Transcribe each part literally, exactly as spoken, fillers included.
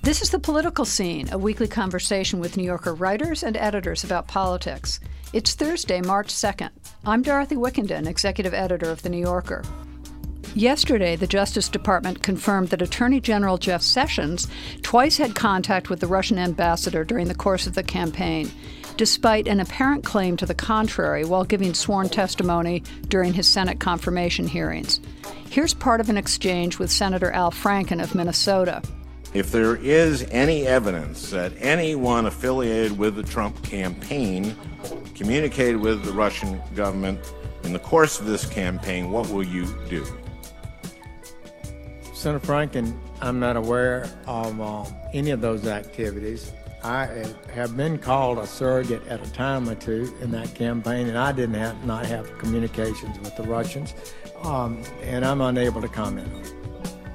This is The Political Scene, a weekly conversation with New Yorker writers and editors about politics. It's Thursday, March second. I'm Dorothy Wickenden, executive editor of The New Yorker. Yesterday, the Justice Department confirmed that Attorney General Jeff Sessions twice had contact with the Russian ambassador during the course of the campaign, despite an apparent claim to the contrary while giving sworn testimony during his Senate confirmation hearings. Here's part of an exchange with Senator Al Franken of Minnesota. If there is any evidence that anyone affiliated with the Trump campaign communicated with the Russian government in the course of this campaign, what will you do? Senator Franken, I'm not aware of uh, any of those activities. I have been called a surrogate at a time or two in that campaign, and I didn't have, not have communications with the Russians, um, and I'm unable to comment on it.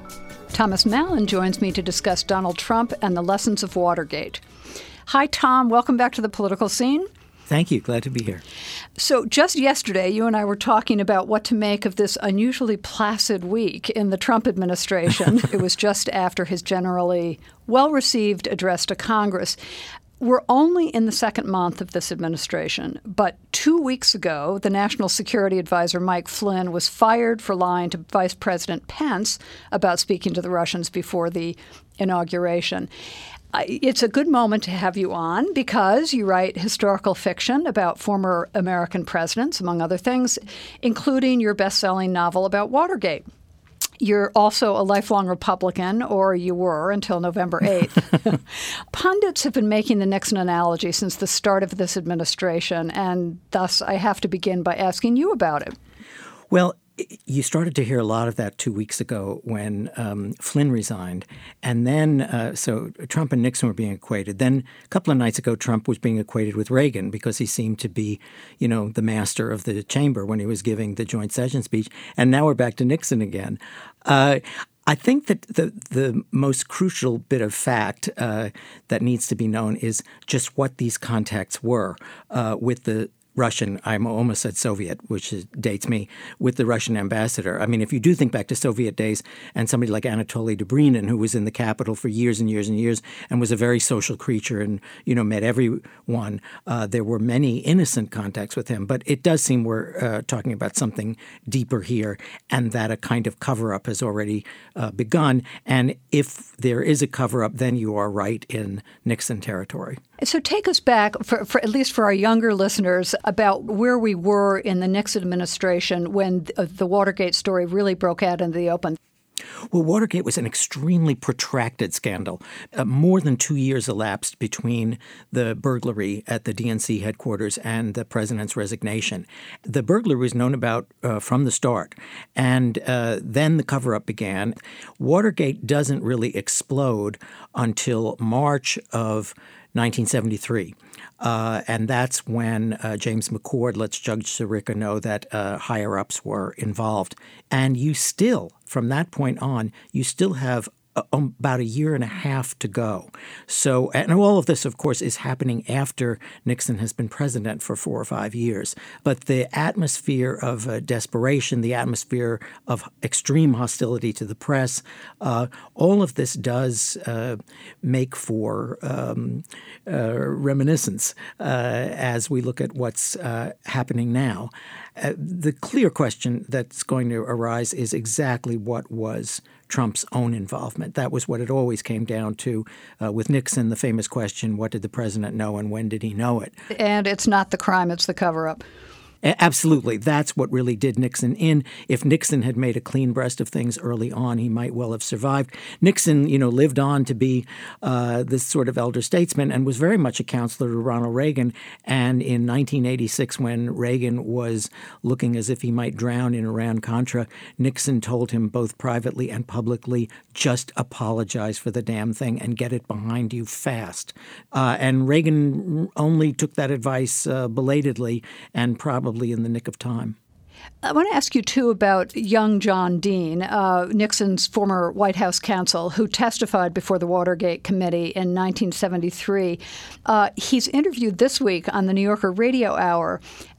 Thomas Mallon joins me to discuss Donald Trump and the lessons of Watergate. Hi, Tom. Welcome back to The Political Scene. Thank you. Glad to be here. So just yesterday, you and I were talking about what to make of this unusually placid week in the Trump administration. It was just after his generally well-received address to Congress. We're only in the second month of this administration, but two weeks ago, the National Security Advisor Mike Flynn was fired for lying to Vice President Pence about speaking to the Russians before the inauguration. It's a good moment to have you on because you write historical fiction about former American presidents, among other things, including your best-selling novel about Watergate. You're also a lifelong Republican, or you were until November eighth. Pundits have been making the Nixon analogy since the start of this administration, and thus I have to begin by asking you about it. Well, you started to hear a lot of that two weeks ago when um, Flynn resigned. And then, uh, so Trump and Nixon were being equated. Then a couple of nights ago, Trump was being equated with Reagan because he seemed to be, you know, the master of the chamber when he was giving the joint session speech. And now we're back to Nixon again. Uh, I think that the the most crucial bit of fact uh, that needs to be known is just what these contacts were uh, with the Russian, I almost said Soviet, which is, dates me, with the Russian ambassador. I mean, if you do think back to Soviet days and somebody like Anatoly Dobrynin, who was in the capital for years and years and years and was a very social creature and, you know, met everyone, uh, there were many innocent contacts with him. But it does seem we're uh, talking about something deeper here and that a kind of cover-up has already uh, begun. And if there is a cover-up, then you are right in Nixon territory. So take us back, for, for at least for our younger listeners, about where we were in the Nixon administration when the, the Watergate story really broke out into the open. Well, Watergate was an extremely protracted scandal. Uh, more than two years elapsed between the burglary at the D N C headquarters and the president's resignation. The burglary was known about uh, from the start, and uh, then the cover-up began. Watergate doesn't really explode until March of nineteen seventy-three. Uh, and that's when uh, James McCord lets Judge Sirica know that uh, higher-ups were involved. And you still, from that point on, you still have a, um, about a year and a half to go. So, and all of this, of course, is happening after Nixon has been president for four or five years. But the atmosphere of uh, desperation, the atmosphere of extreme hostility to the press, uh, all of this does uh, make for um, uh, reminiscence uh, as we look at what's uh, happening now. Uh, the clear question that's going to arise is exactly what was Trump's own involvement. That was what it always came down to uh, with Nixon, the famous question, what did the president know and when did he know it? And it's not the crime, it's the cover-up. Absolutely. That's what really did Nixon in. If Nixon had made a clean breast of things early on, he might well have survived. Nixon, you know, lived on to be uh, this sort of elder statesman and was very much a counselor to Ronald Reagan. And in nineteen eighty-six, when Reagan was looking as if he might drown in Iran-Contra, Nixon told him both privately and publicly, just apologize for the damn thing and get it behind you fast. Uh, and Reagan only took that advice uh, belatedly and probably in the nick of time. I want to ask you, too, about young John Dean, uh, Nixon's former White House counsel, who testified before the Watergate Committee in nineteen seventy-three. Uh, he's interviewed this week on the New Yorker Radio Hour,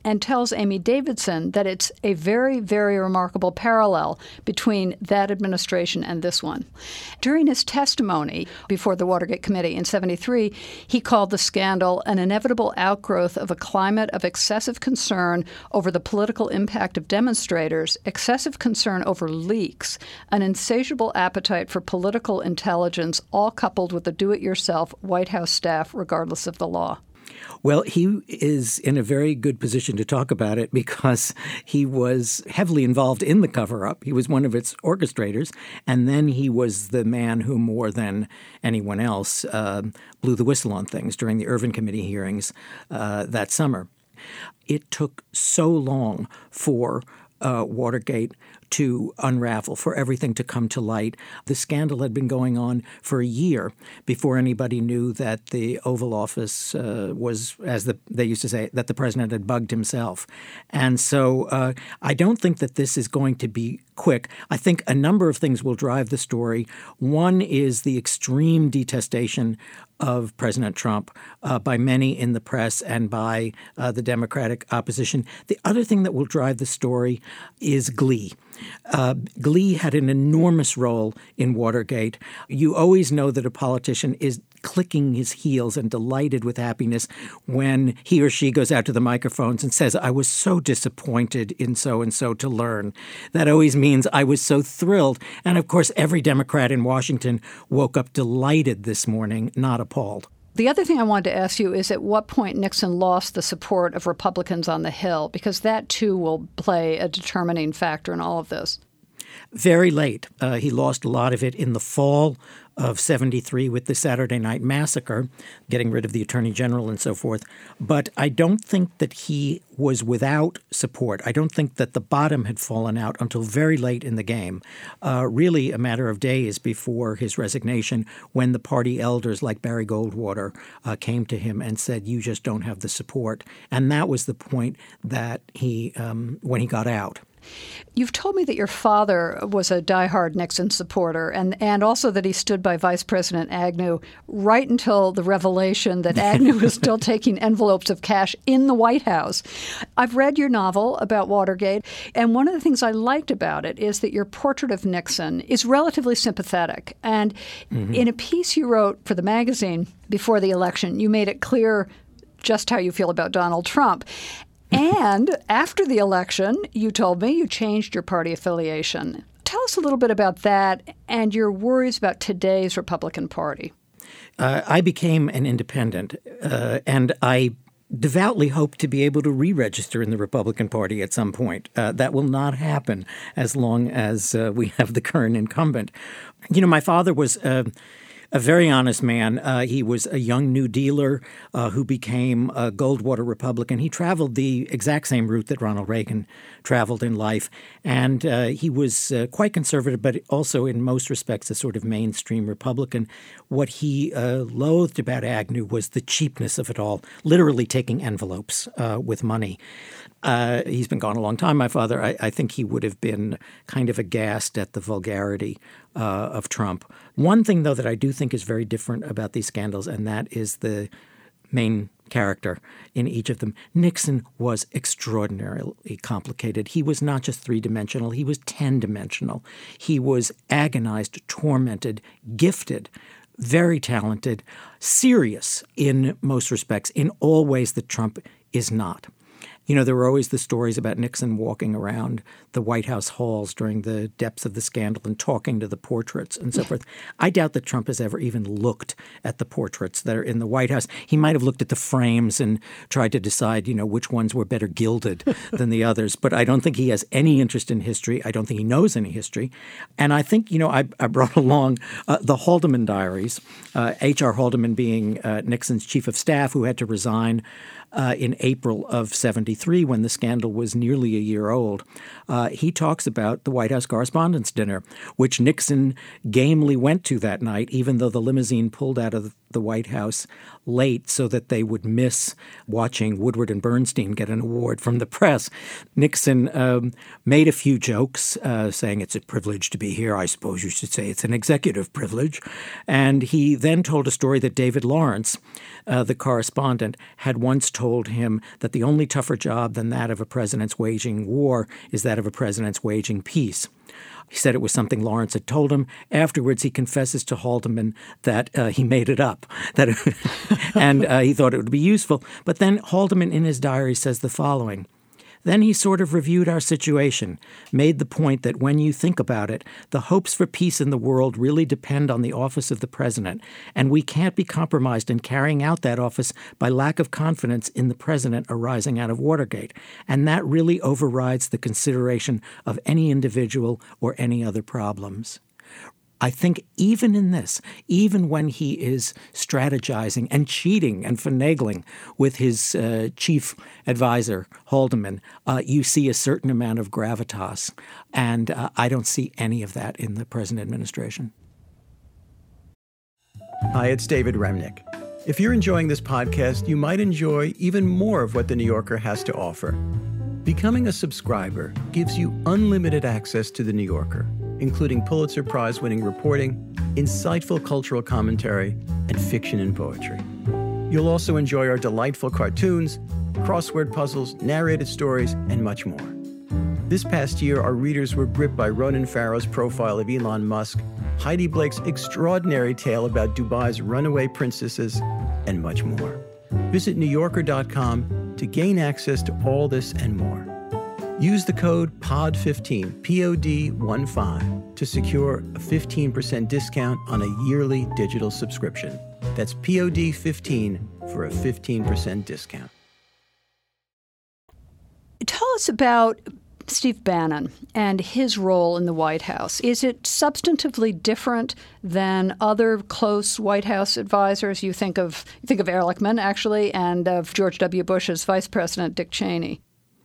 and tells Amy Davidson that it's a very, very remarkable parallel between that administration and this one. During his testimony before the Watergate Committee in seventy-three, he called the scandal an inevitable outgrowth of a climate of excessive concern over the political impact of demonstrators, excessive concern over leaks, an insatiable appetite for political intelligence, all coupled with the do-it-yourself White House staff, regardless of the law. Well, he is in a very good position to talk about it because he was heavily involved in the cover-up. He was one of its orchestrators, and then he was the man who, more than anyone else, uh, blew the whistle on things during the Ervin Committee hearings uh, that summer. It took so long for uh, Watergate to unravel, for everything to come to light. The scandal had been going on for a year before anybody knew that the Oval Office uh, was, as the, they used to say, that the president had bugged himself. And so uh, I don't think that this is going to be quick. I think a number of things will drive the story. One is the extreme detestation of President Trump uh, by many in the press and by uh, the Democratic opposition. The other thing that will drive the story is glee. Uh, glee had an enormous role in Watergate. You always know that a politician is clicking his heels and delighted with happiness when he or she goes out to the microphones and says, I was so disappointed in so-and-so to learn. That always means I was so thrilled. And of course, every Democrat in Washington woke up delighted this morning, not appalled. The other thing I wanted to ask you is at what point Nixon lost the support of Republicans on the Hill, because that, too, will play a determining factor in all of this. Very late. Uh, he lost a lot of it in the fall of seventy-three with the Saturday Night Massacre, getting rid of the Attorney General and so forth. But I don't think that he was without support. I don't think that the bottom had fallen out until very late in the game, uh, really a matter of days before his resignation, when the party elders like Barry Goldwater uh, came to him and said, you just don't have the support. And that was the point that he, um, when he got out. You've told me that your father was a diehard Nixon supporter and, and also that he stood by Vice President Agnew right until the revelation that Agnew was still taking envelopes of cash in the White House. I've read your novel about Watergate, and one of the things I liked about it is that your portrait of Nixon is relatively sympathetic. And mm-hmm. in a piece you wrote for the magazine before the election, you made it clear just how you feel about Donald Trump. And after the election, you told me you changed your party affiliation. Tell us a little bit about that and your worries about today's Republican Party. Uh, I became an independent, uh, and I devoutly hope to be able to re-register in the Republican Party at some point. Uh, that will not happen as long as uh, we have the current incumbent. You know, my father was uh, a very honest man. Uh, he was a young New Dealer uh, who became a Goldwater Republican. He traveled the exact same route that Ronald Reagan traveled in life. And uh, he was uh, quite conservative, but also in most respects a sort of mainstream Republican. What he uh, loathed about Agnew was the cheapness of it all, literally taking envelopes uh, with money. Uh, he's been gone a long time, my father. I, I think he would have been kind of aghast at the vulgarity uh, of Trump. One thing, though, that I do think is very different about these scandals, and that is the main character in each of them. Nixon was extraordinarily complicated. He was not just three-dimensional. He was ten-dimensional. He was agonized, tormented, gifted, very talented, serious in most respects, in all ways that Trump is not. You know, there were always the stories about Nixon walking around the White House halls during the depths of the scandal and talking to the portraits and so forth. I doubt that Trump has ever even looked at the portraits that are in the White House. He might have looked at the frames and tried to decide, you know, which ones were better gilded than the others. But I don't think he has any interest in history. I don't think he knows any history. And I think, you know, I, I brought along uh, the Haldeman diaries, uh, H R Haldeman being uh, Nixon's chief of staff who had to resign Uh, in April of seventy-three, when the scandal was nearly a year old. Uh, he talks about the White House Correspondents' Dinner, which Nixon gamely went to that night, even though the limousine pulled out of the White House late so that they would miss watching Woodward and Bernstein get an award from the press. Nixon um, made a few jokes, uh, saying it's a privilege to be here. I suppose you should say it's an executive privilege. And he then told a story that David Lawrence, uh, the correspondent, had once told him that the only tougher job than that of a president's waging war is that of a president's waging peace. He said it was something Lawrence had told him. Afterwards, he confesses to Haldeman that uh, he made it up, that it, and uh, he thought it would be useful. But then Haldeman in his diary says the following. Then he sort of reviewed our situation, made the point that when you think about it, the hopes for peace in the world really depend on the office of the president, and we can't be compromised in carrying out that office by lack of confidence in the president arising out of Watergate. And that really overrides the consideration of any individual or any other problems. I think even in this, even when he is strategizing and cheating and finagling with his uh, chief advisor, Haldeman, uh, you see a certain amount of gravitas. And uh, I don't see any of that in the present administration. Hi, it's David Remnick. If you're enjoying this podcast, you might enjoy even more of what The New Yorker has to offer. Becoming a subscriber gives you unlimited access to The New Yorker, including Pulitzer Prize-winning reporting, insightful cultural commentary, and fiction and poetry. You'll also enjoy our delightful cartoons, crossword puzzles, narrated stories, and much more. This past year, our readers were gripped by Ronan Farrow's profile of Elon Musk, Heidi Blake's extraordinary tale about Dubai's runaway princesses, and much more. Visit New Yorker dot com to gain access to all this and more. Use the code P O D fifteen, P O D fifteen, to secure a fifteen percent discount on a yearly digital subscription. That's P O D fifteen for a fifteen percent discount. Tell us about Steve Bannon and his role in the White House. Is it substantively different than other close White House advisors? You think of you think of Ehrlichman, actually, and of George W. Bush's Vice President Dick Cheney.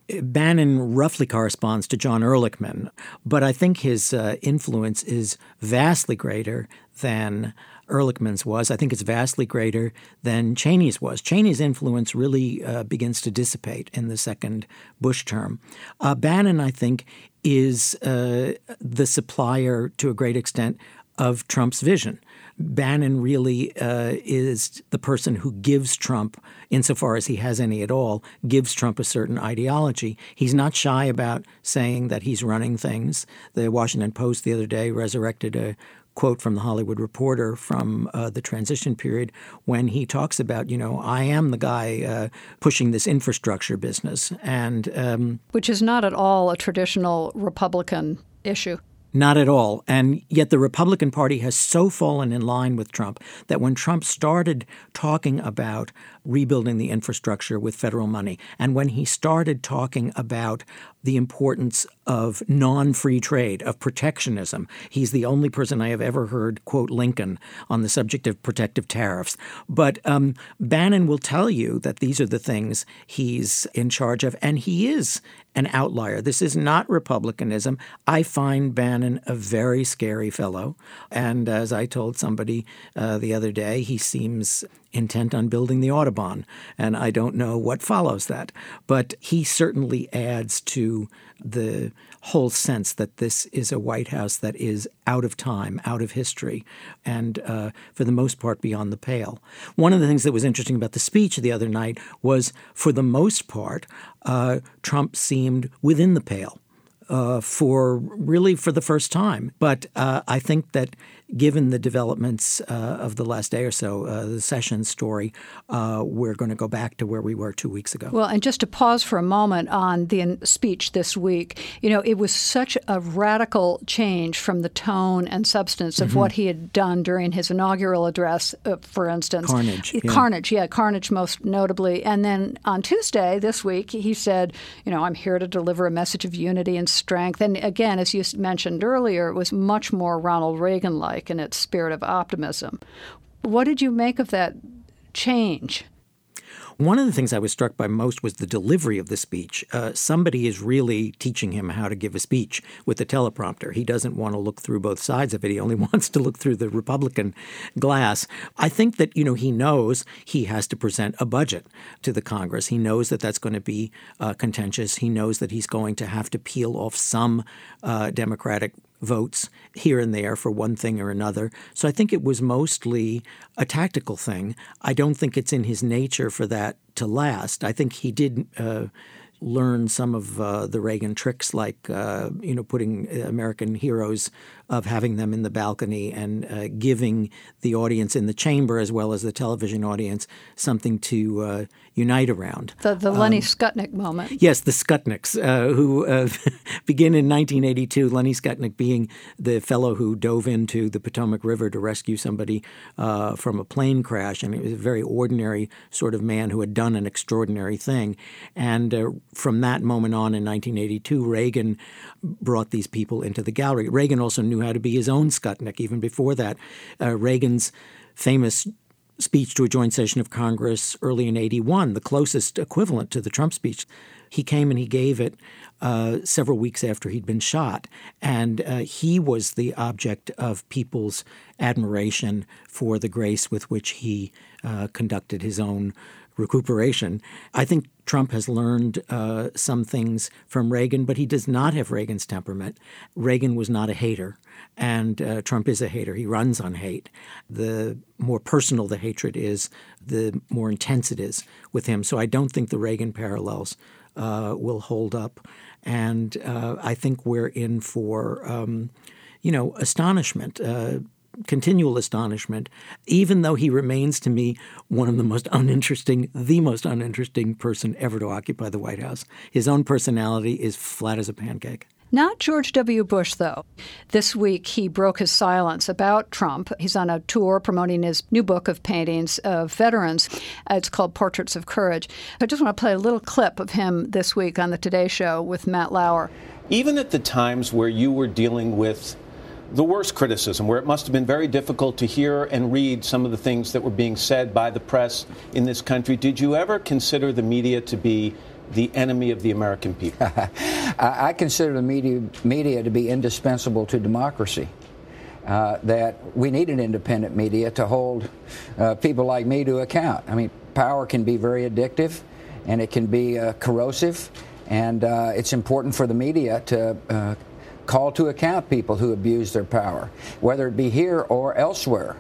Bannon roughly corresponds to John Ehrlichman, but I think his uh, influence is vastly greater than Ehrlichman's was. I think it's vastly greater than Cheney's was. Cheney's influence really uh, begins to dissipate in the second Bush term. Uh, Bannon, I think, is uh, the supplier to a great extent of Trump's vision. Bannon really uh, is the person who gives Trump, insofar as he has any at all, gives Trump a certain ideology. He's not shy about saying that he's running things. The Washington Post the other day resurrected a quote from the Hollywood Reporter from uh, the transition period when he talks about, you know, I am the guy uh, pushing this infrastructure business. and um, Which is not at all a traditional Republican issue. Not at all. And yet the Republican Party has so fallen in line with Trump that when Trump started talking about rebuilding the infrastructure with federal money, and when he started talking about the importance of non-free trade, of protectionism, he's the only person I have ever heard quote Lincoln on the subject of protective tariffs. But um, Bannon will tell you that these are the things he's in charge of, and he is an outlier. This is not republicanism. I find Bannon a very scary fellow. And as I told somebody uh, the other day, he seems intent on building the Autobahn, and I don't know what follows that. But he certainly adds to the whole sense that this is a White House that is out of time, out of history, and uh, for the most part beyond the pale. One of the things that was interesting about the speech the other night was, for the most part, uh, Trump seemed within the pale. Uh, for really for the first time. But uh, I think that given the developments uh, of the last day or so, uh, the Sessions story, uh, we're going to go back to where we were two weeks ago. Well, and just to pause for a moment on the speech this week, you know, it was such a radical change from the tone and substance of mm-hmm. what he had done during his inaugural address, uh, for instance. Carnage. Yeah. Carnage, yeah, Carnage most notably. And then on Tuesday this week, he said, you know, I'm here to deliver a message of unity and strength. And again, as you mentioned earlier, it was much more Ronald Reagan-like in its spirit of optimism. What did you make of that change? One of the things I was struck by most was the delivery of the speech. Uh, somebody is really teaching him how to give a speech with the teleprompter. He doesn't want to look through both sides of it. He only wants to look through the Republican glass. I think that, you know, he knows he has to present a budget to the Congress. He knows that that's going to be uh, contentious. He knows that he's going to have to peel off some uh, Democratic votes here and there for one thing or another. So I think it was mostly a tactical thing. I don't think it's in his nature for that to last. I think he did uh, learn some of uh, the Reagan tricks, like uh, you know, putting American heroes, of having them in the balcony and uh, giving the audience in the chamber as well as the television audience something to uh, unite around. The, the Lenny um, Skutnik moment. Yes, the Skutniks, uh, who uh, begin in nineteen eighty-two, Lenny Skutnik being the fellow who dove into the Potomac River to rescue somebody uh, from a plane crash. And he was a very ordinary sort of man who had done an extraordinary thing. And uh, from that moment on in nineteen eighty-two, Reagan brought these people into the gallery. Reagan also knew how to be his own Skutnik even before that. Uh, Reagan's famous speech to a joint session of Congress early in eighty-one, the closest equivalent to the Trump speech, he came and he gave it uh, several weeks after he'd been shot. And uh, he was the object of people's admiration for the grace with which he uh, conducted his own recuperation. I think Trump has learned uh, some things from Reagan, but he does not have Reagan's temperament. Reagan was not a hater, and uh, Trump is a hater. He runs on hate. The more personal the hatred is, the more intense it is with him. So I don't think the Reagan parallels uh, will hold up. And uh, I think we're in for, um, you know, astonishment. Uh, continual astonishment, even though he remains to me one of the most uninteresting, the most uninteresting person ever to occupy the White House. His own personality is flat as a pancake. Not George W. Bush, though. This week, he broke his silence about Trump. He's on a tour promoting his new book of paintings of veterans. It's called Portraits of Courage. I just want to play a little clip of him this week on the Today Show with Matt Lauer. Even at the times where you were dealing with the worst criticism, where it must have been very difficult to hear and read some of the things that were being said by the press in this country, did you ever consider the media to be the enemy of the American people? I consider the media, media to be indispensable to democracy. Uh, that we need an independent media to hold uh, people like me to account. I mean, power can be very addictive, and it can be uh, corrosive, and uh, it's important for the media to uh, call to account people who abuse their power, whether it be here or elsewhere.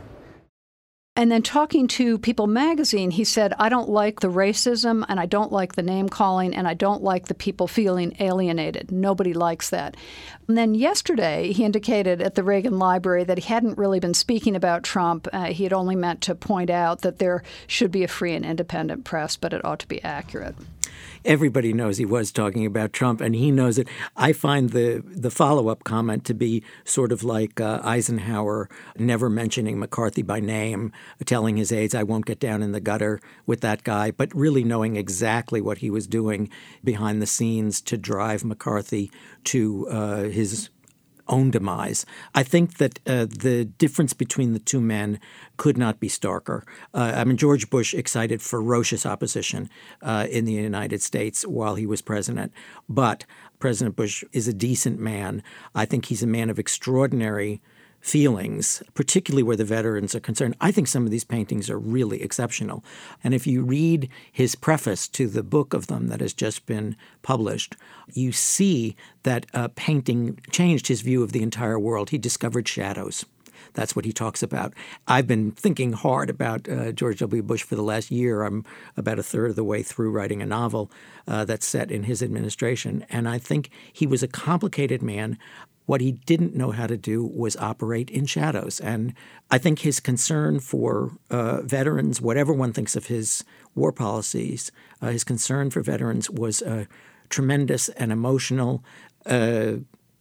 And then talking to People magazine, he said, I don't like the racism, and I don't like the name calling, and I don't like the people feeling alienated. Nobody likes that. And then yesterday, he indicated at the Reagan Library that he hadn't really been speaking about Trump. Uh, he had only meant to point out that there should be a free and independent press, but it ought to be accurate. Everybody knows he was talking about Trump, and he knows it. I find the the follow-up comment to be sort of like uh, Eisenhower never mentioning McCarthy by name, telling his aides, I won't get down in the gutter with that guy, but really knowing exactly what he was doing behind the scenes to drive McCarthy to uh, his own demise. I think that uh, the difference between the two men could not be starker. Uh, I mean, George Bush excited ferocious opposition uh, in the United States while he was president. But President Bush is a decent man. I think he's a man of extraordinary feelings, particularly where the veterans are concerned. I think some of these paintings are really exceptional. And if you read his preface to the book of them that has just been published, you see that uh, painting changed his view of the entire world. He discovered shadows. That's what he talks about. I've been thinking hard about uh, George W. Bush for the last year. I'm about a third of the way through writing a novel uh, that's set in his administration. And I think he was a complicated man. What he didn't know how to do was operate in shadows. And I think his concern for uh, veterans, whatever one thinks of his war policies, uh, his concern for veterans was uh, tremendous and emotional. Uh,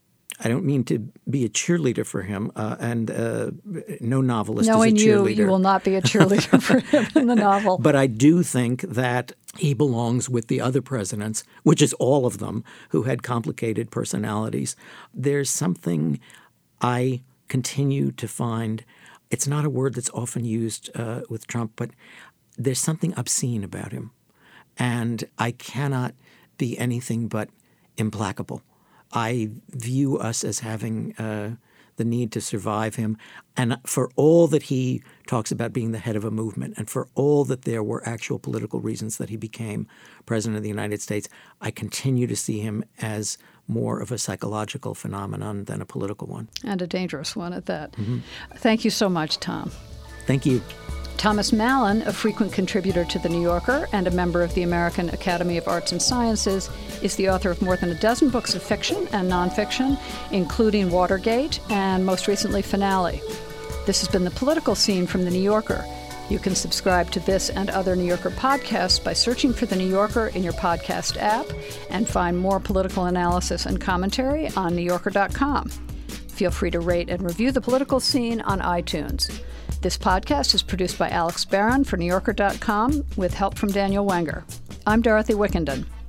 I don't mean to be a cheerleader for him, uh, and uh, no novelist Knowing is a cheerleader. Knowing you, you will not be a cheerleader for him in the novel. But I do think that he belongs with the other presidents, which is all of them, who had complicated personalities. There's something I continue to find, it's not a word that's often used uh, with Trump, but there's something obscene about him. and I cannot be anything but implacable. I view us as having uh, the need to survive him. And for all that he talks about being the head of a movement, and for all that there were actual political reasons that he became president of the United States, I continue to see him as more of a psychological phenomenon than a political one. And a dangerous one at that. Mm-hmm. Thank you so much, Tom. Thank you. Thomas Mallon, a frequent contributor to The New Yorker and a member of the American Academy of Arts and Sciences, is the author of more than a dozen books of fiction and nonfiction, including Watergate and, most recently, Finale. This has been The Political Scene from The New Yorker. You can subscribe to this and other New Yorker podcasts by searching for The New Yorker in your podcast app and find more political analysis and commentary on new yorker dot com. Feel free to rate and review The Political Scene on iTunes. This podcast is produced by Alex Barron for new yorker dot com with help from Daniel Wenger. I'm Dorothy Wickenden.